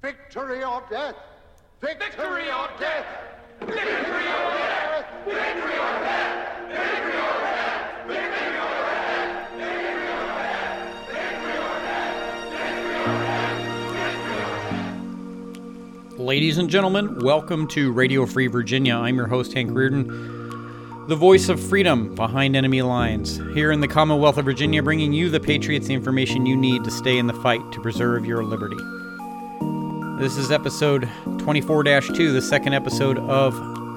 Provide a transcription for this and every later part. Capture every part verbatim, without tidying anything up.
Victory or death! Victory or death! Victory or death! Victory or death! Victory or death! Victory or death! Victory or death! Victory or death! Victory or death! Ladies and gentlemen, welcome to Radio Free Virginia. I'm your host, Hank Reardon, the voice of freedom behind enemy lines. Here in the Commonwealth of Virginia, bringing you, the Patriots, the information you need to stay in the fight to preserve your liberty. This is episode twenty-four dash two, the second episode of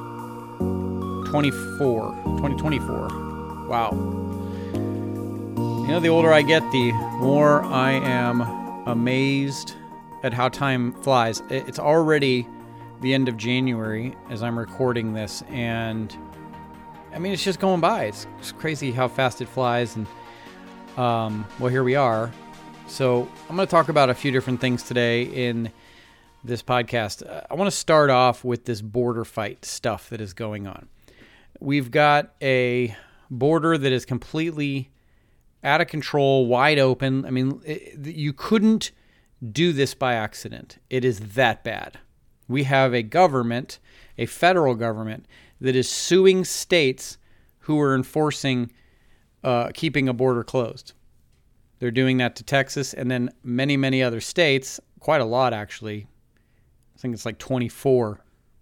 twenty-four, twenty twenty-four. Wow. You know, the older I get, the more I am amazed at how time flies. It's already the end of January as I'm recording this, and I mean, it's just going by. It's, it's crazy how fast it flies, and um, well, here we are. So I'm going to talk about a few different things today in this podcast. I want to start off with this border fight stuff that is going on. We've got a border that is completely out of control, wide open. I mean, it, you couldn't do this by accident. It is that bad. We have a government, a federal government, that is suing states who are enforcing uh, keeping a border closed. They're doing that to Texas and then many, many other states, quite a lot actually. I think it's like twenty-four,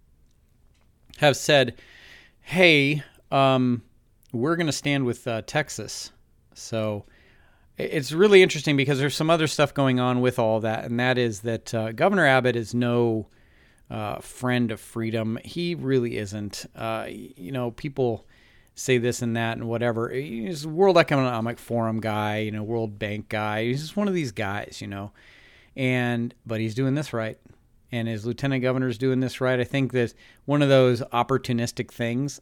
have said, hey, um, we're going to stand with uh, Texas. So it's really interesting because there's some other stuff going on with all that, and that is that uh, Governor Abbott is no uh, friend of freedom. He really isn't. Uh, you know, people say this and that and whatever. He's a World Economic Forum guy, you know, World Bank guy. He's just one of these guys, you know. And but he's doing this right. And his lieutenant governor's doing this right. I think that one of those opportunistic things,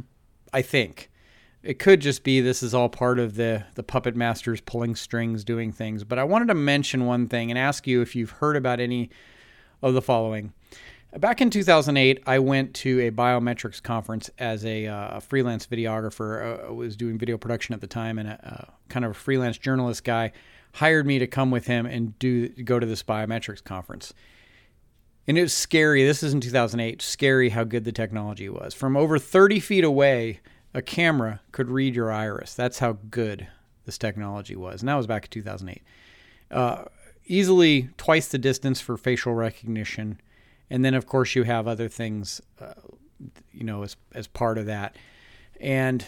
I think, it could just be this is all part of the, the puppet masters pulling strings, doing things. But I wanted to mention one thing and ask you if you've heard about any of the following. Back in two thousand eight, I went to a biometrics conference as a, uh, a freelance videographer. I was doing video production at the time, and a, a kind of a freelance journalist guy hired me to come with him and do go to this biometrics conference. And it was scary. This is in two thousand eight. Scary how good the technology was. From over thirty feet away, a camera could read your iris. That's how good this technology was. And that was back in two thousand eight. Uh, easily twice the distance for facial recognition. And then, of course, you have other things, uh, you know, as as part of that. And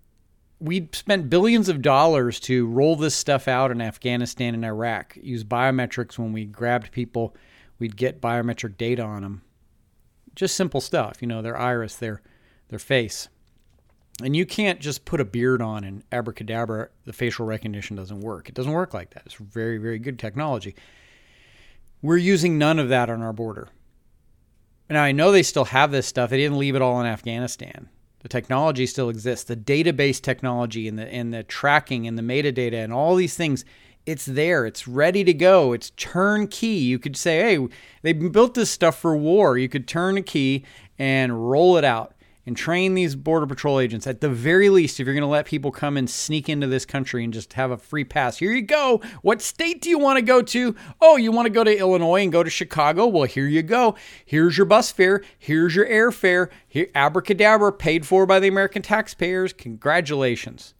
we spent billions of dollars to roll this stuff out in Afghanistan and Iraq. Use biometrics when we grabbed people. We'd get biometric data on them. Just simple stuff, you know, their iris, their their face. And you can't just put a beard on and abracadabra, the facial recognition doesn't work. It doesn't work like that. It's very, very good technology. We're using none of that on our border. Now, I know they still have this stuff. They didn't leave it all in Afghanistan. The technology still exists. The database technology and the and the tracking and the metadata and all these things, it's there. It's ready to go. It's turnkey. You could say, hey, they built this stuff for war. You could turn a key and roll it out and train these Border Patrol agents. At the very least, if you're going to let people come and sneak into this country and just have a free pass, here you go. What state do you want to go to? Oh, you want to go to Illinois and go to Chicago? Well, here you go. Here's your bus fare. Here's your airfare. Here, abracadabra, paid for by the American taxpayers. Congratulations.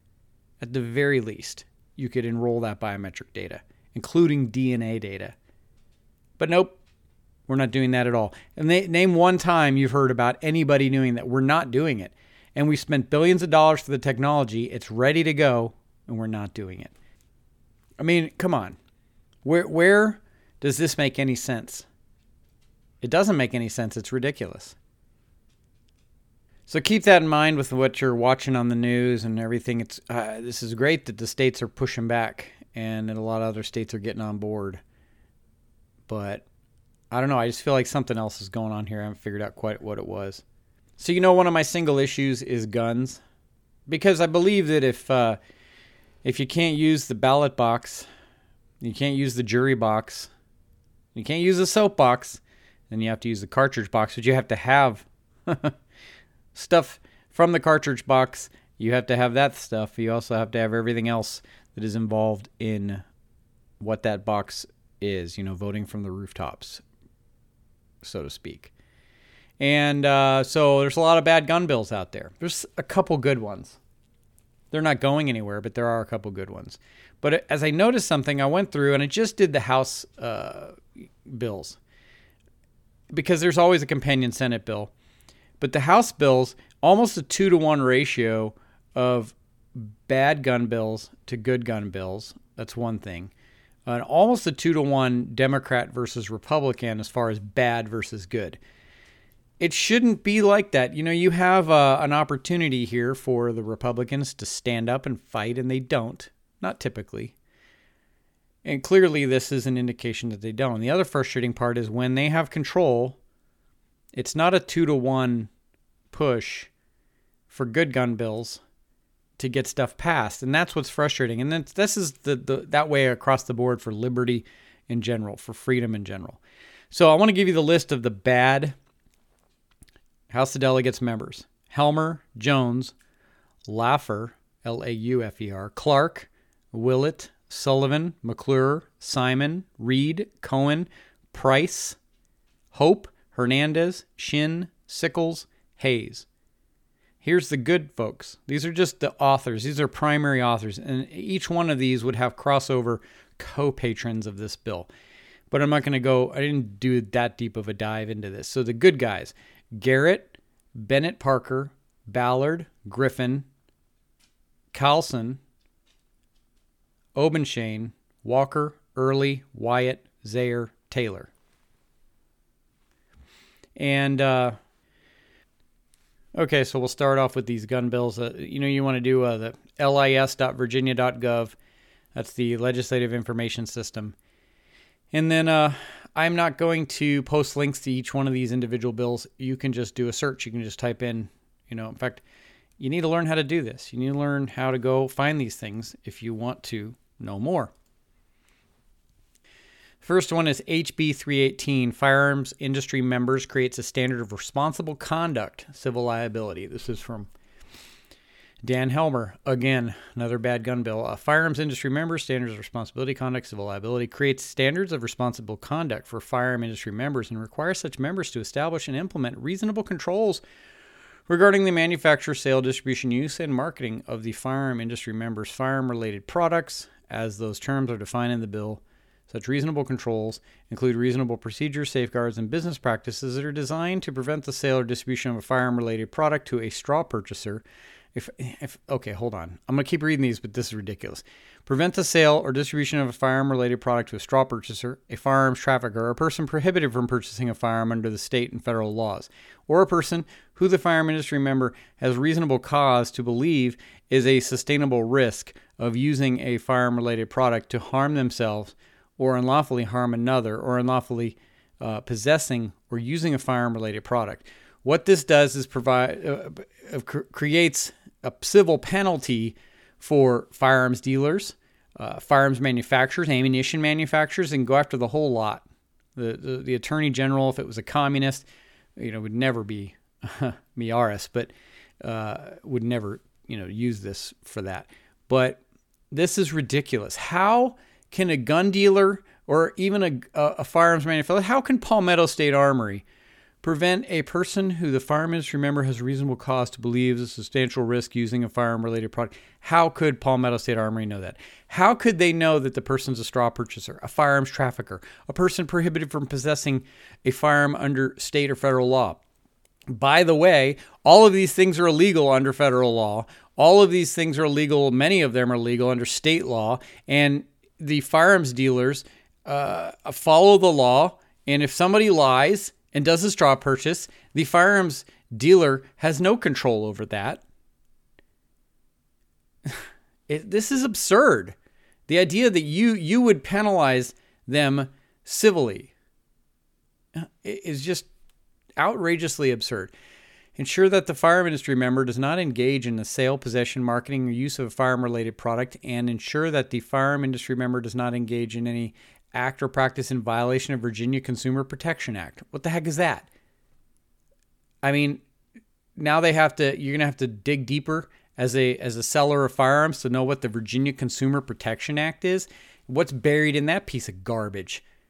At the very least, you could enroll that biometric data, including D N A data. But nope, we're not doing that at all. And they, name one time you've heard about anybody doing that. We're not doing it. And we spent billions of dollars for the technology. It's ready to go, and we're not doing it. I mean, come on. Where where does this make any sense? It doesn't make any sense. It's ridiculous. So keep that in mind with what you're watching on the news and everything. It's uh, this is great that the states are pushing back and that a lot of other states are getting on board. But I don't know. I just feel like something else is going on here. I haven't figured out quite what it was. So, you know, one of my single issues is guns. Because I believe that if uh, if you can't use the ballot box, you can't use the jury box, you can't use the soap box, then you have to use the cartridge box. But you have to have stuff from the cartridge box. You have to have that stuff. You also have to have everything else that is involved in what that box is, you know, voting from the rooftops, so to speak. And uh, so there's a lot of bad gun bills out there. There's a couple good ones. They're not going anywhere, but there are a couple good ones. But as I noticed something, I went through and I just did the House uh, bills, because there's always a companion Senate bill. But the House bills, almost a two to one ratio of bad gun bills to good gun bills. That's one thing. And almost a two to one Democrat versus Republican as far as bad versus good. It shouldn't be like that. You know, you have uh, an opportunity here for the Republicans to stand up and fight, and they don't. Not typically. And clearly this is an indication that they don't. The other frustrating part is when they have control, it's not a two to one push for good gun bills to get stuff passed. And that's what's frustrating. And then this is the, the that way across the board for liberty in general, for freedom in general. So I want to give you the list of the bad House of Delegates members: Helmer, Jones, Laffer, L A U F E R, Clark, Willett, Sullivan, McClure, Simon, Reed, Cohen, Price, Hope, Hernandez, Shin, Sickles, Hayes. Here's the good folks. These are just the authors. These are primary authors. And each one of these would have crossover co-patrons of this bill. But I'm not going to go, I didn't do that deep of a dive into this. So the good guys: Garrett, Bennett Parker, Ballard, Griffin, Carlson, Obenshane, Walker, Early, Wyatt, Zayer, Taylor. And, uh, okay, so we'll start off with these gun bills. Uh, you know, you want to do uh, the L I S dot virginia dot gov. That's the Legislative Information System. And then uh, I'm not going to post links to each one of these individual bills. You can just do a search. You can just type in, you know, in fact, you need to learn how to do this. You need to learn how to go find these things if you want to know more. First one is H B three eighteen, Firearms Industry Members Creates a Standard of Responsible Conduct, Civil Liability. This is from Dan Helmer. Again, another bad gun bill. Uh, Firearms Industry Members, Standards of Responsibility, Conduct, Civil Liability creates standards of responsible conduct for firearm industry members and requires such members to establish and implement reasonable controls regarding the manufacture, sale, distribution, use, and marketing of the firearm industry members' firearm-related products, as those terms are defined in the bill. Such reasonable controls include reasonable procedures, safeguards, and business practices that are designed to prevent the sale or distribution of a firearm-related product to a straw purchaser. If, if okay, hold on. I'm going to keep reading these, but this is ridiculous. Prevent the sale or distribution of a firearm-related product to a straw purchaser, a firearms trafficker, or a person prohibited from purchasing a firearm under the state and federal laws, or a person who the firearm industry member has reasonable cause to believe is a sustainable risk of using a firearm-related product to harm themselves or unlawfully harm another, or unlawfully uh, possessing or using a firearm-related product. What this does is provide uh, uh, creates a civil penalty for firearms dealers, uh, firearms manufacturers, ammunition manufacturers, and go after the whole lot. The, the the attorney general, if it was a communist, you know, would never be Miaris, but uh, would never, you know, use this for that. But this is ridiculous. How can a gun dealer or even a, a, a firearms manufacturer, how can Palmetto State Armory prevent a person who the firearm industry member has reasonable cause to believe is a substantial risk using a firearm-related product? How could Palmetto State Armory know that? How could they know that the person's a straw purchaser, a firearms trafficker, a person prohibited from possessing a firearm under state or federal law? By the way, all of these things are illegal under federal law. All of these things are illegal. Many of them are legal under state law. And the firearms dealers uh, follow the law. And if somebody lies and does a straw purchase, the firearms dealer has no control over that. It, this is absurd. The idea that you you would penalize them civilly is just outrageously absurd. Ensure that the firearm industry member does not engage in the sale, possession, marketing, or use of a firearm-related product, and ensure that the firearm industry member does not engage in any act or practice in violation of Virginia Consumer Protection Act. What the heck is that? I mean, now they have to, you're going to have to dig deeper as a as a seller of firearms to know what the Virginia Consumer Protection Act is. What's buried in that piece of garbage?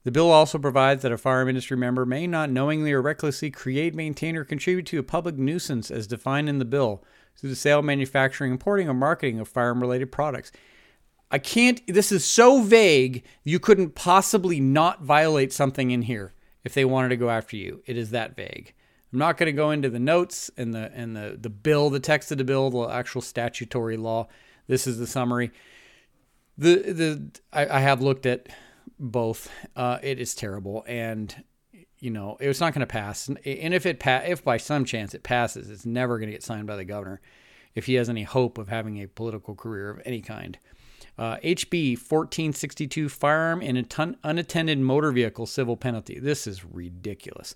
The bill also provides that a firearm industry member may not knowingly or recklessly create, maintain, or contribute to a public nuisance as defined in the bill through the sale, manufacturing, importing, or marketing of firearm-related products. I can't, this is so vague, you couldn't possibly not violate something in here if they wanted to go after you. It is that vague. I'm not going to go into the notes and the and the, the bill, the text of the bill, the actual statutory law. This is the summary. The the I, I have looked at both. Uh, it is terrible, and you know it's not going to pass. And if it pa- if by some chance it passes, it's never going to get signed by the governor if he has any hope of having a political career of any kind. Uh, H B fourteen sixty-two, firearm in an ton- unattended motor vehicle civil penalty. This is ridiculous.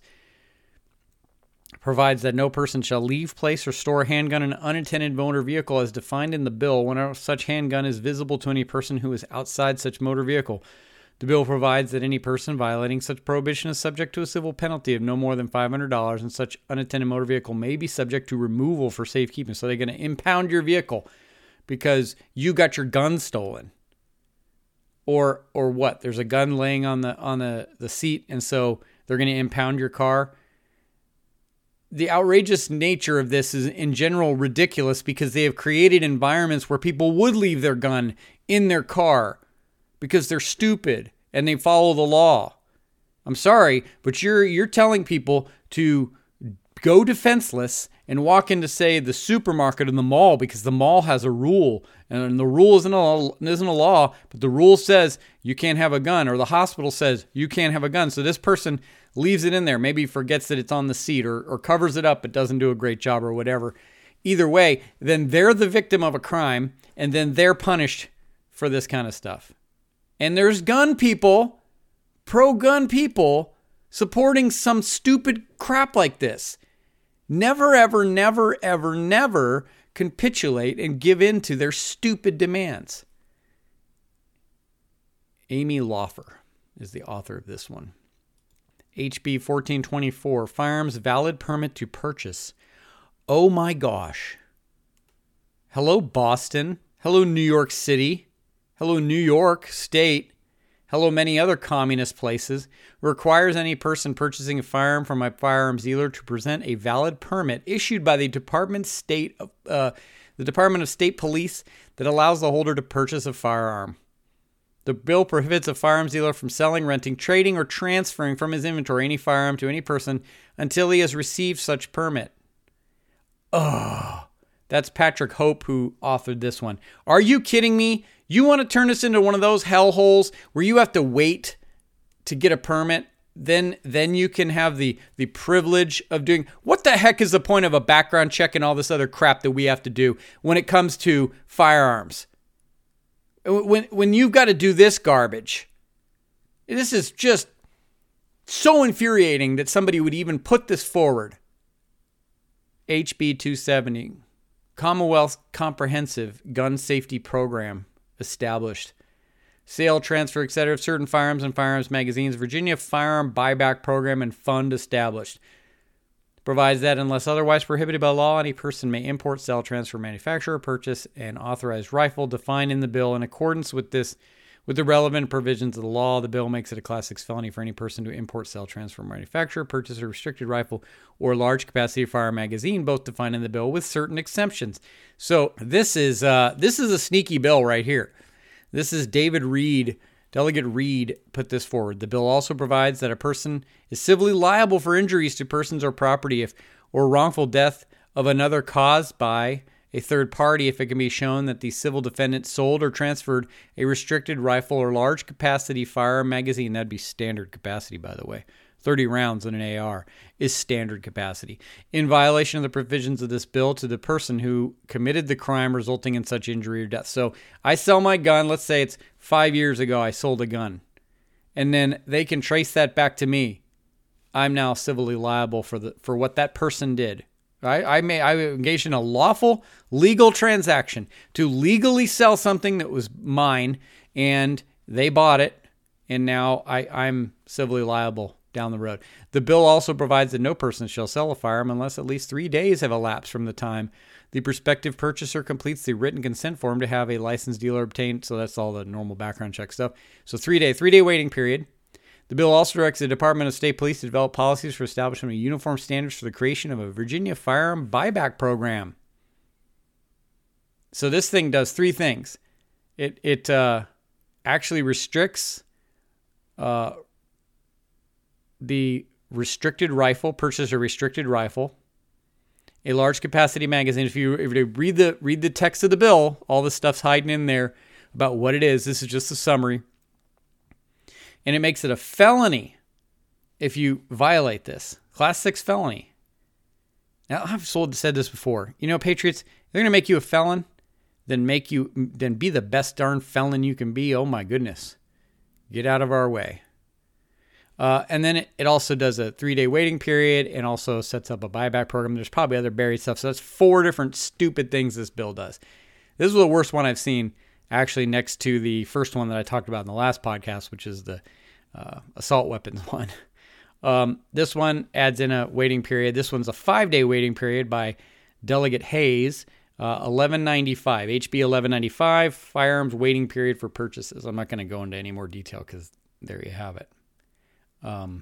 Provides that no person shall leave, place, or store a handgun in an unattended motor vehicle as defined in the bill whenever such handgun is visible to any person who is outside such motor vehicle. The bill provides that any person violating such prohibition is subject to a civil penalty of no more than five hundred dollars, and such unattended motor vehicle may be subject to removal for safekeeping. So they're going to impound your vehicle because you got your gun stolen. Or or what? There's a gun laying on the on the, the seat, and so they're going to impound your car. The outrageous nature of this is in general ridiculous because they have created environments where people would leave their gun in their car because they're stupid and they follow the law. I'm sorry, but you're you're telling people to go defenseless and walk into, say, the supermarket or the mall because the mall has a rule, and the rule isn't a, isn't a law, but the rule says you can't have a gun, or the hospital says you can't have a gun. So this person leaves it in there, maybe forgets that it's on the seat, or, or covers it up but doesn't do a great job or whatever. Either way, then they're the victim of a crime, and then they're punished for this kind of stuff. And there's gun people, pro-gun people, supporting some stupid crap like this. Never, ever, never, ever, never capitulate and give in to their stupid demands. Amy Laufer is the author of this one. H B fourteen twenty-four, firearms valid permit to purchase. Oh my gosh. Hello, Boston. Hello, New York City. Hello, New York State. Hello, many other communist places. Requires any person purchasing a firearm from a firearms dealer to present a valid permit issued by the Department State of uh, the Department of State Police that allows the holder to purchase a firearm. The bill prohibits a firearms dealer from selling, renting, trading, or transferring from his inventory any firearm to any person until he has received such permit. Oh, that's Patrick Hope who authored this one. Are you kidding me? You want to turn this into one of those hellholes where you have to wait to get a permit? Then then you can have the, the privilege of doing... What the heck is the point of a background check and all this other crap that we have to do when it comes to firearms? When when you've got to do this garbage, this is just so infuriating that somebody would even put this forward. H B two seventy, Commonwealth Comprehensive Gun Safety Program established. Sale, transfer, et cetera of certain firearms and firearms magazines. Virginia Firearm Buyback Program and Fund established. Provides that unless otherwise prohibited by law, any person may import, sell, transfer, manufacture, purchase an authorized rifle defined in the bill in accordance with this, with the relevant provisions of the law. The bill makes it a Class six felony for any person to import, sell, transfer, manufacture, purchase a restricted rifle or large capacity firearm magazine, both defined in the bill with certain exemptions. So this is uh, this is a sneaky bill right here. This is David Reed. Delegate Reed put this forward. The bill also provides that a person is civilly liable for injuries to persons or property if or wrongful death of another caused by a third party if it can be shown that the civil defendant sold or transferred a restricted rifle or large capacity firearm magazine. That'd be standard capacity, by the way. thirty rounds in an A R is standard capacity. In violation of the provisions of this bill to the person who committed the crime resulting in such injury or death. So I sell my gun. Let's say it's five years ago I sold a gun. And then they can trace that back to me. I'm now civilly liable for the for what that person did. I, I may I engaged in a lawful legal transaction to legally sell something that was mine, and they bought it, and now I, I'm civilly liable down the road. The bill also provides that no person shall sell a firearm unless at least three days have elapsed from the time the prospective purchaser completes the written consent form to have a licensed dealer obtained. So that's all the normal background check stuff. So three day, three day waiting period. The bill also directs the Department of State Police to develop policies for establishment of uniform standards for the creation of a Virginia firearm buyback program. So this thing does three things. It it uh, actually restricts uh, the restricted rifle, purchase a restricted rifle, a large capacity magazine. If you if you read the read the text of the bill, all this stuff's hiding in there about what it is. This is just a summary. And it makes it a felony if you violate this. Class six felony. Now, I've said this before. You know, Patriots, they're going to make you a felon, then make you, then be the best darn felon you can be. Oh my goodness. Get out of our way. Uh, and then it, it also does a three-day waiting period and also sets up a buyback program. There's probably other buried stuff. So that's four different stupid things this bill does. This is the worst one I've seen, actually, next to the first one that I talked about in the last podcast, which is the uh, assault weapons one. Um, this one adds in a waiting period. This one's a five-day waiting period by Delegate Hayes, uh, eleven ninety-five, H B eleven ninety-five, firearms waiting period for purchases. I'm not going to go into any more detail because there you have it. Um,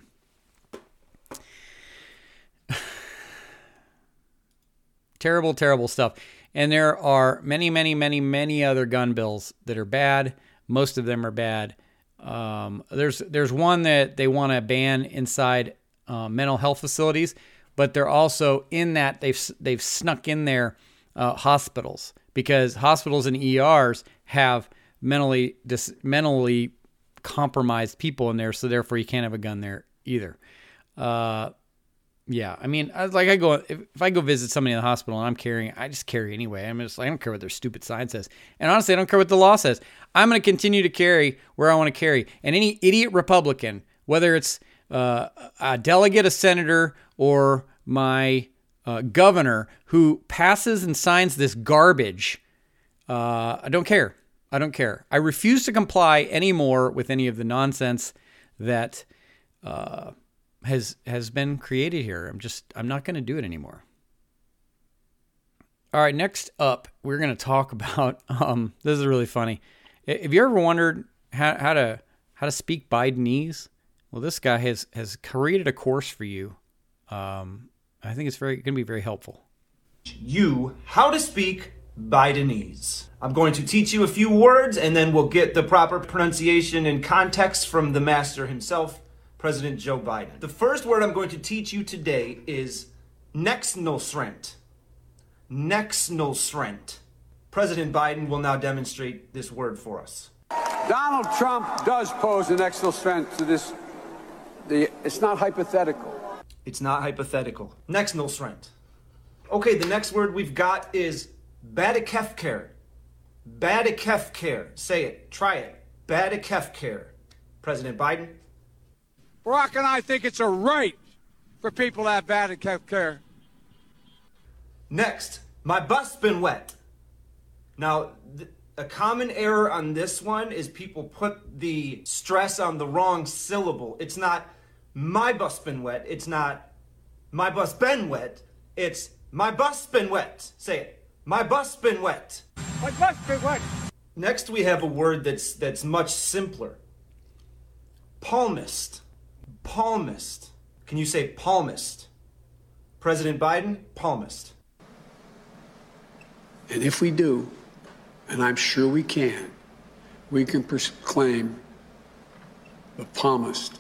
terrible, terrible stuff. And there are many, many, many, many other gun bills that are bad. Most of them are bad. Um, there's there's one that they want to ban inside uh, mental health facilities, but they're also in that they've they've snuck in there uh, hospitals, because hospitals and E Rs have mentally dis, mentally compromised people in there, so therefore you can't have a gun there either. Uh, Yeah, I mean, I, like I go if, if I go visit somebody in the hospital and I'm carrying, I just carry anyway. I'm just I don't care what their stupid sign says, and honestly, I don't care what the law says. I'm going to continue to carry where I want to carry. And any idiot Republican, whether it's uh, a delegate, a senator, or my uh, governor who passes and signs this garbage, uh, I don't care. I don't care. I refuse to comply anymore with any of the nonsense that. Uh, has has been created here. I'm just, I'm not going to do it anymore. All right, next up, we're going to talk about, um, this is really funny. Have you ever wondered how, how to how to speak Bidenese? Well, this guy has, has created a course for you. Um, I think it's very going to be very helpful. You how to speak Bidenese. I'm going to teach you a few words, and then we'll get the proper pronunciation and context from the master himself, President Joe Biden. The first word I'm going to teach you today is nexnosrent. Nexnosrent. President Biden will now demonstrate this word for us. Donald Trump does pose an nexnosrent to this. The, it's not hypothetical. It's not hypothetical. Nexnosrent. Okay, the next word we've got is badikefker. Badikefker. Say it. Try it. Badikefker. President Biden. Barack and I think it's a right for people to have bad health care. Next, my butt's been wet. Now, th- a common error on this one is people put the stress on the wrong syllable. It's not my butt's been wet. It's not my butt's been wet. It's my butt's been wet. Say it. My butt's been wet. My butt's been wet. Next, we have a word that's that's much simpler. Palmist. Palmist. Can you say palmist? President Biden, palmist. And if we do, and I'm sure we can, we can proclaim the palmist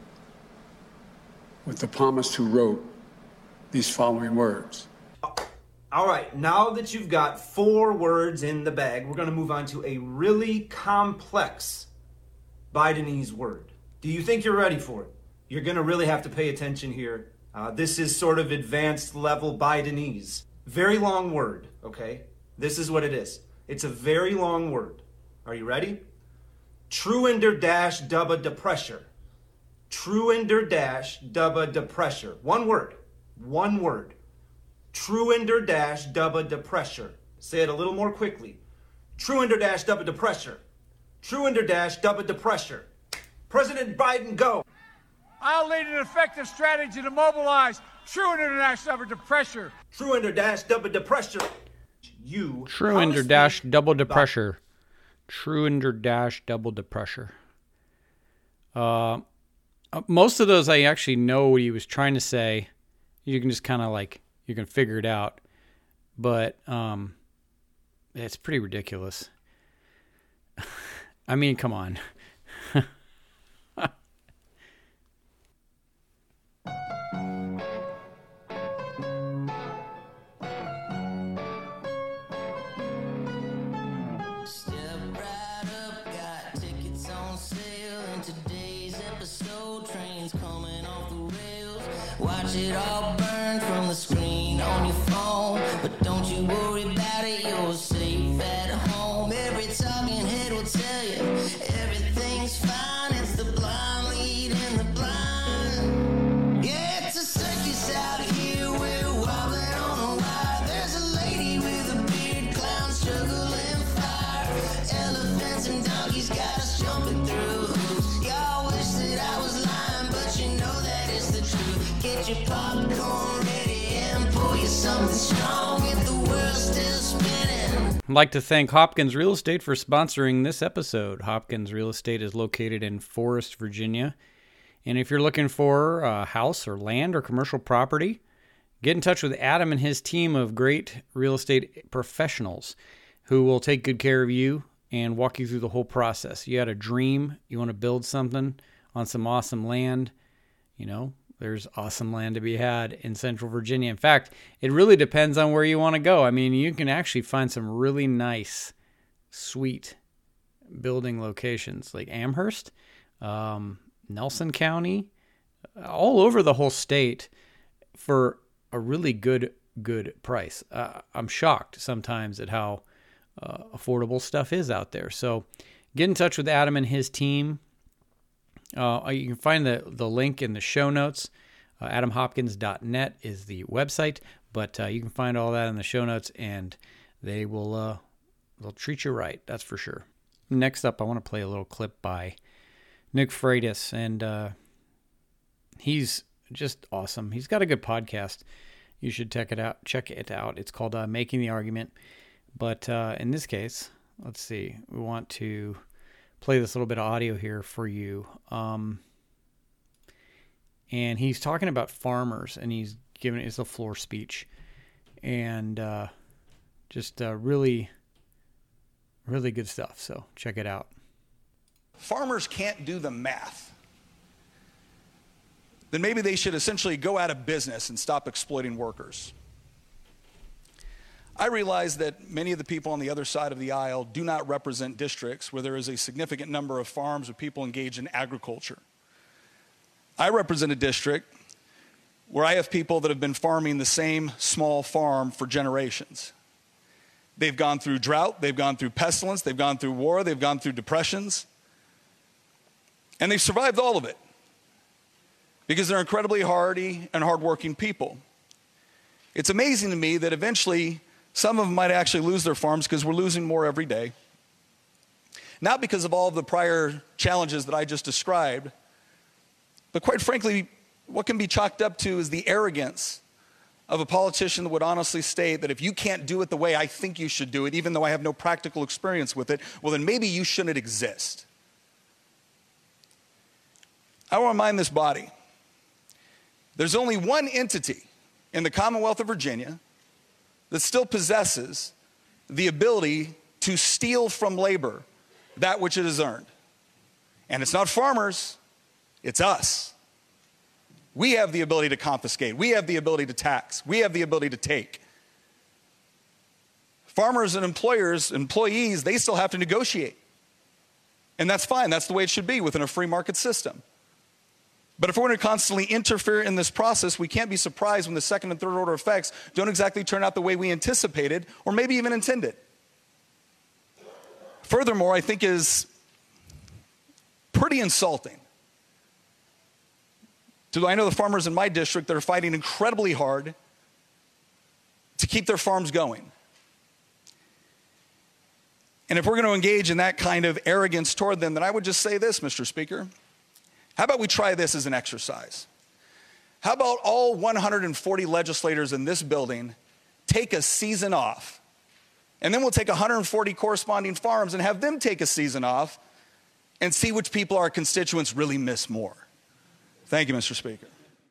with the palmist who wrote these following words. All right, now that you've got four words in the bag, we're going to move on to a really complex Bidenese word. Do you think you're ready for it? You're going to really have to pay attention here. Uh, this is sort of advanced level Bidenese. Very long word, okay? This is what it is. It's a very long word. Are you ready? Truender dash dubba de pressure. Truender dash dubba de pressure. One word. One word. Truender dash dubba de pressure. Say it a little more quickly. Truender dash dubba de pressure. Truender dash dubba de pressure. President Biden, go. I'll lead an effective strategy to mobilize true international effort to pressure. Truender dash double de pressure. You. Truender dash double de pressure. Truender dash double de pressure. Uh, Uh, most of those I actually know what he was trying to say. You can just kind of like, you can figure it out. But um, it's pretty ridiculous. I mean, come on. Watch it all burn from the screen on your phone. But don't you worry about it, you're safe at home. Every talking head will tell you everything's fine. It's the blind leading the blind. Yeah, it's a circus out here, we're wobbling on a wire. There's a lady with a beard, clown struggling fire. Elephants and donkeys got us jumping through hoops. Y'all wish that I was lying, but you know that it's the truth. Get your popcorn ready and pour you something strong if the world's still spinning. I'd like to thank Hopkins Real Estate for sponsoring this episode. Hopkins Real Estate is located in Forest, Virginia. And if you're looking for a house or land or commercial property, get in touch with Adam and his team of great real estate professionals who will take good care of you and walk you through the whole process. You had a dream, you want to build something on some awesome land, you know, there's awesome land to be had in Central Virginia. In fact, it really depends on where you want to go. I mean, you can actually find some really nice, sweet building locations like Amherst, um, Nelson County, all over the whole state for a really good, good price. Uh, I'm shocked sometimes at how uh, affordable stuff is out there. So get in touch with Adam and his team. Uh, you can find the, the link in the show notes. Uh, adam hopkins dot net is the website, but uh, you can find all that in the show notes, and they will uh, they'll treat you right. That's for sure. Next up, I want to play a little clip by Nick Freitas, and uh, he's just awesome. He's got a good podcast. You should check it out. Check it out. It's called uh, Making the Argument. But uh, in this case, let's see. We want to play this little bit of audio here for you. Um, and he's talking about farmers, and he's giving it's a floor speech, and uh, just uh, really, really good stuff. So check it out. Farmers can't do the math, then maybe they should essentially go out of business and stop exploiting workers. I realize that many of the people on the other side of the aisle do not represent districts where there is a significant number of farms or people engaged in agriculture. I represent a district where I have people that have been farming the same small farm for generations. They've gone through drought, they've gone through pestilence, they've gone through war, they've gone through depressions, and they've survived all of it because they're incredibly hardy and hardworking people. It's amazing to me that eventually some of them might actually lose their farms because we're losing more every day. Not because of all of the prior challenges that I just described, but quite frankly, what can be chalked up to is the arrogance of a politician that would honestly state that if you can't do it the way I think you should do it, even though I have no practical experience with it, well then maybe you shouldn't exist. I want to remind this body, there's only one entity in the Commonwealth of Virginia that still possesses the ability to steal from labor that which it has earned. And it's not farmers, it's us. We have the ability to confiscate. We have the ability to tax. We have the ability to take. Farmers and employers, employees, they still have to negotiate. And that's fine. That's the way it should be within a free market system. But if we're going to constantly interfere in this process, we can't be surprised when the second and third order effects don't exactly turn out the way we anticipated or maybe even intended. Furthermore, I think is pretty insulting to I know the farmers in my district that are fighting incredibly hard to keep their farms going. And if we're going to engage in that kind of arrogance toward them, then I would just say this, Mister Speaker. How about we try this as an exercise? How about all one hundred forty legislators in this building take a season off, and then we'll take one hundred forty corresponding farms and have them take a season off and see which people our constituents really miss more. Thank you, Mister Speaker.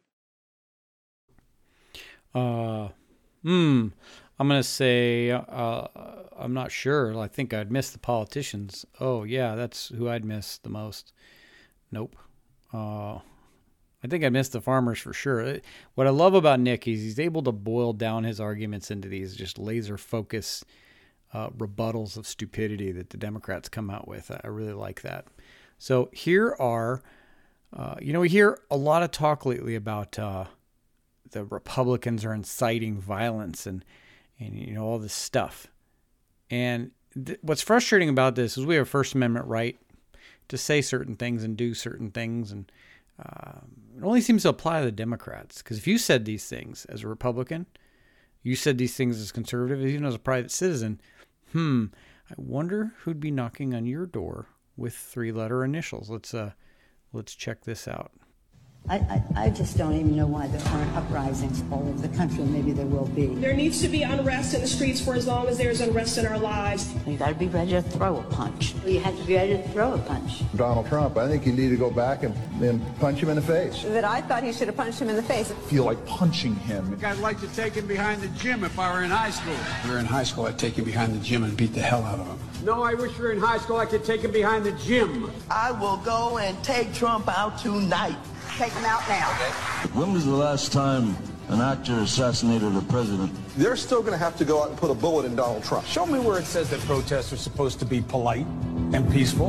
Uh, hmm. I'm going to say, uh, I'm not sure. I think I'd miss the politicians. Oh, yeah, that's who I'd miss the most. Nope. Uh, I think I'd miss the farmers for sure. What I love about Nick is he's able to boil down his arguments into these just laser focus uh, rebuttals of stupidity that the Democrats come out with. I really like that. So here are, uh, you know, we hear a lot of talk lately about uh, the Republicans are inciting violence and, and you know, all this stuff. And th- what's frustrating about this is we have a First Amendment right to say certain things and do certain things. And uh, it only seems to apply to the Democrats. Because if you said these things as a Republican, you said these things as conservative, even as a private citizen, hmm, I wonder who'd be knocking on your door with three-letter initials. Let's uh, let's check this out. I, I, I just don't even know why there aren't uprisings all over the country. Maybe there will be. There needs to be unrest in the streets for as long as there's unrest in our lives. You got to be ready to throw a punch. You have to be ready to throw a punch. Donald Trump, I think you need to go back and, and punch him in the face. That I thought he should have punched him in the face. I feel like punching him. I'd like to take him behind the gym if I were in high school. If we were in high school, I'd take him behind the gym and beat the hell out of him. No, I wish we were in high school. I could take him behind the gym. I will go and take Trump out tonight. Take him out now. When was the last time an actor assassinated a president? They're still going to have to go out and put a bullet in Donald Trump. Show me where it says that protests are supposed to be polite and peaceful.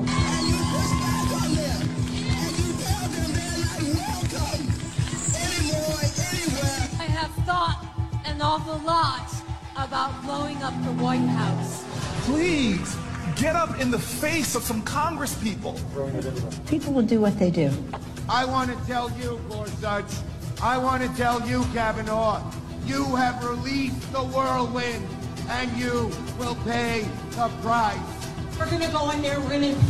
I have thought an awful lot about blowing up the White House. Please, get up in the face of some Congress people. People will do what they do. I want to tell you, Gorsuch, I want to tell you, Kavanaugh, you have released the whirlwind, and you will pay the price. We're going to go in there, we're going to...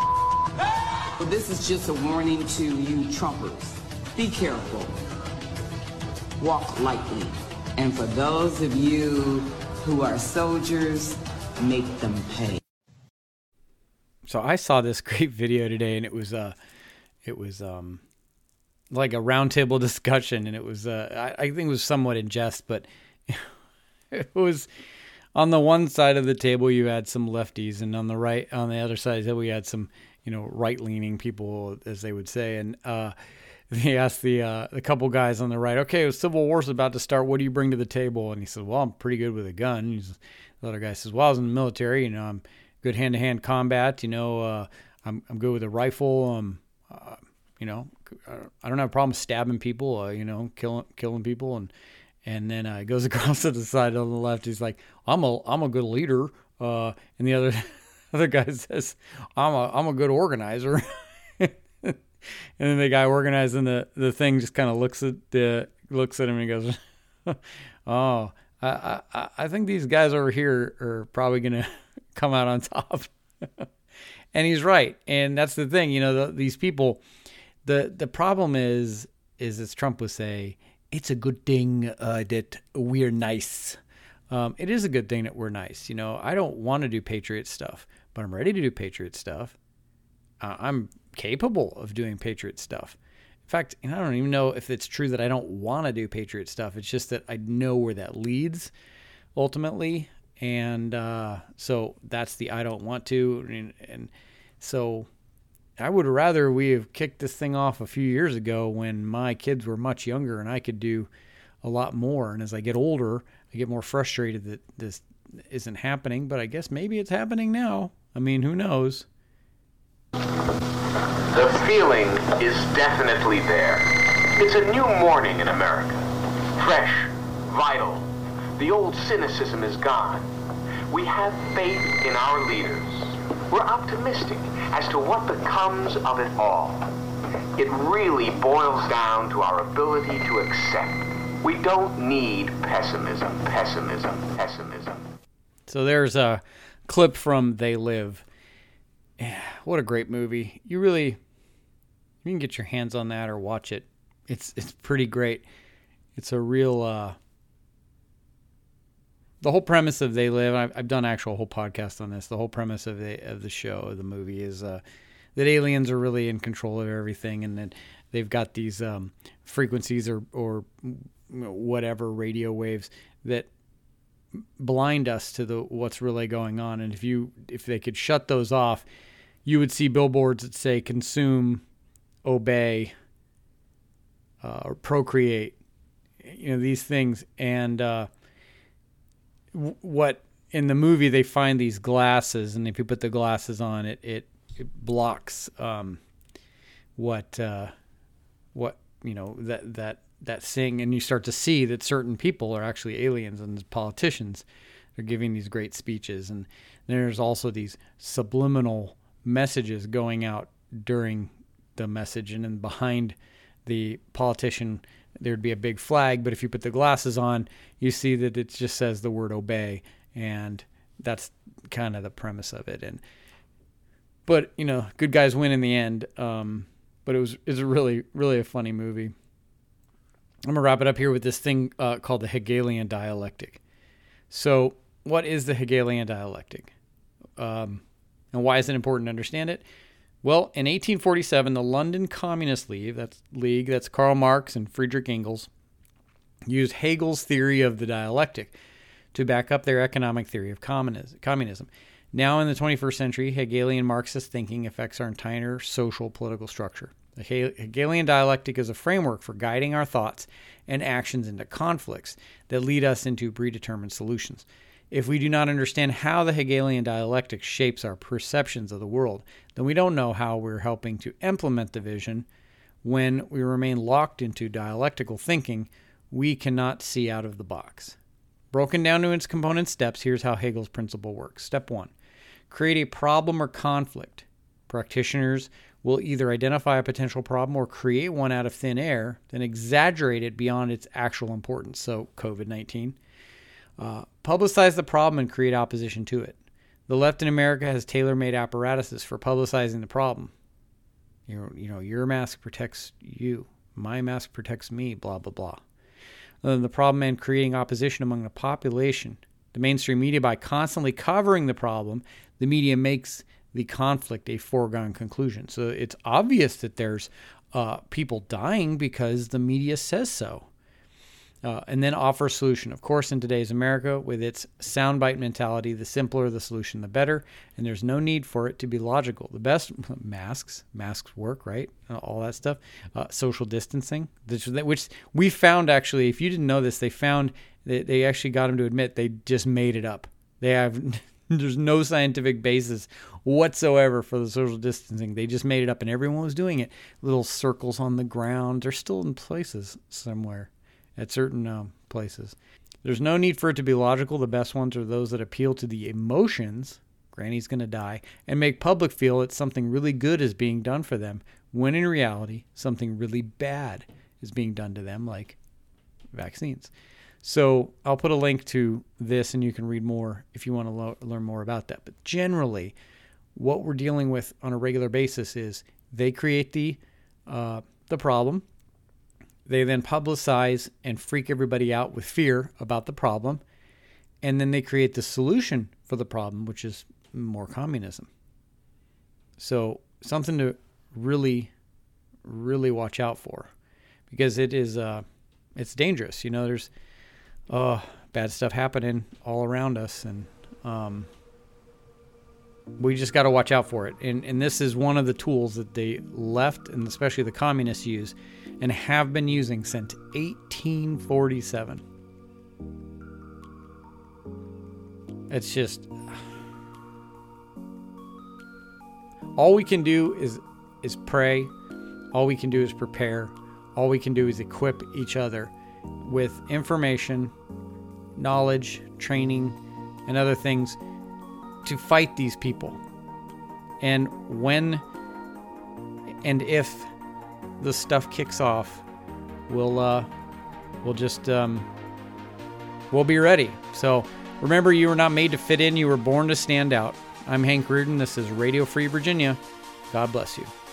Well, this is just a warning to you Trumpers. Be careful. Walk lightly. And for those of you who are soldiers, make them pay. So I saw this great video today, and it was... Uh, It was um, like a roundtable discussion, and it was, uh, I, I think it was somewhat in jest, but it was on the one side of the table, you had some lefties, and on the right, on the other side, we had some, you know, right-leaning people, as they would say. And uh, they asked the uh, the couple guys on the right, okay, the Civil War's about to start. What do you bring to the table? And he said, well, I'm pretty good with a gun. And he's, the other guy says, well, I was in the military. You know, I'm good hand-to-hand combat. You know, uh, I'm I'm good with a rifle. Um. Uh, you know, I don't have a problem stabbing people, uh, you know, killing killing people, and and then uh, he goes across to the side on the left. He's like, I'm a I'm a good leader, uh, and the other other guy says, I'm a I'm a good organizer. And then the guy organizing the, the thing just kind of looks at the looks at him and he goes, oh, I I I think these guys over here are probably gonna come out on top. And he's right. And that's the thing, you know, the, these people, the the problem is, is as Trump would say, it's a good thing uh, that we're nice. Um, it is a good thing that we're nice. You know, I don't want to do Patriot stuff, but I'm ready to do Patriot stuff. Uh, I'm capable of doing Patriot stuff. In fact, I don't even know if it's true that I don't want to do Patriot stuff. It's just that I know where that leads ultimately. And uh, so that's the I don't want to. And, and so I would rather we have kicked this thing off a few years ago when my kids were much younger and I could do a lot more. And as I get older, I get more frustrated that this isn't happening. But I guess maybe it's happening now. I mean, who knows? The feeling is definitely there. It's a new morning in America. Fresh, vital. The old cynicism is gone. We have faith in our leaders. We're optimistic as to what becomes of it all. It really boils down to our ability to accept. We don't need pessimism, pessimism, pessimism. So there's a clip from They Live. What a great movie. You really, you can get your hands on that or watch it. It's it's pretty great. It's a real... Uh, The whole premise of They Live, I've, I've done actual whole podcast on this. The whole premise of the of the show, of the movie, is uh, that aliens are really in control of everything, and that they've got these um, frequencies or, or whatever radio waves that blind us to the what's really going on. And if you if they could shut those off, you would see billboards that say consume, obey, uh, or procreate, you know, these things. And uh, w- what in the movie they find these glasses, and if you put the glasses on, it it, it blocks um, what uh, what you know that that that thing, and you start to see that certain people are actually aliens, and politicians are giving these great speeches, and there's also these subliminal messages going out during the message, and then behind the politician there'd be a big flag, but if you put the glasses on, you see that it just says the word obey, and that's kind of the premise of it. And but you know, good guys win in the end. Um, but it was it's a really really a funny movie. I'm gonna wrap it up here with this thing uh, called the Hegelian dialectic. So, what is the Hegelian dialectic? Um, And why is it important to understand it? Well, in eighteen forty-seven, the London Communist League, that's League, that's Karl Marx and Friedrich Engels, used Hegel's theory of the dialectic to back up their economic theory of communism. Now in the twenty-first century, Hegelian Marxist thinking affects our entire social political structure. The Hegelian dialectic is a framework for guiding our thoughts and actions into conflicts that lead us into predetermined solutions. If we do not understand how the Hegelian dialectic shapes our perceptions of the world, then we don't know how we're helping to implement the vision. When we remain locked into dialectical thinking, we cannot see out of the box. Broken down to its component steps, here's how Hegel's principle works. Step one, create a problem or conflict. Practitioners will either identify a potential problem or create one out of thin air, then exaggerate it beyond its actual importance. So, covid nineteen. Uh, publicize the problem and create opposition to it. The left in America has tailor-made apparatuses for publicizing the problem. You know, you know, your mask protects you. My mask protects me, blah, blah, blah. Uh, the problem and creating opposition among the population. The mainstream media, by constantly covering the problem, the media makes the conflict a foregone conclusion. So it's obvious that there's uh, people dying because the media says so. Uh, and then offer a solution. Of course, in today's America, with its soundbite mentality, the simpler the solution, the better. And there's no need for it to be logical. The best masks, masks work, right? Uh, all that stuff. Uh, social distancing, which, which we found actually, if you didn't know this, they found that they actually got them to admit they just made it up. They have, there's no scientific basis whatsoever for the social distancing. They just made it up and everyone was doing it. Little circles on the ground. They're still in places somewhere. At certain um, places. There's no need for it to be logical. The best ones are those that appeal to the emotions, Granny's going to die, and make public feel that something really good is being done for them, when in reality, something really bad is being done to them, like vaccines. So I'll put a link to this, and you can read more if you want to lo- learn more about that. But generally, what we're dealing with on a regular basis is they create the uh, the problem. They then publicize and freak everybody out with fear about the problem. And then they create the solution for the problem, which is more communism. So something to really, really watch out for, because it is, uh, it's dangerous. You know, there's uh, bad stuff happening all around us, and um, we just got to watch out for it. And, and this is one of the tools that the left, and especially the communists, use and have been using since eighteen forty-seven. It's just, all we can do is is pray. All we can do is prepare. All we can do is equip each other with information, knowledge, training, and other things to fight these people. And when and if the stuff kicks off, we'll uh, we'll just um, we'll be ready. So remember, you were not made to fit in. You were born to stand out. I'm Hank Reardon. This is Radio Free Virginia. God bless you.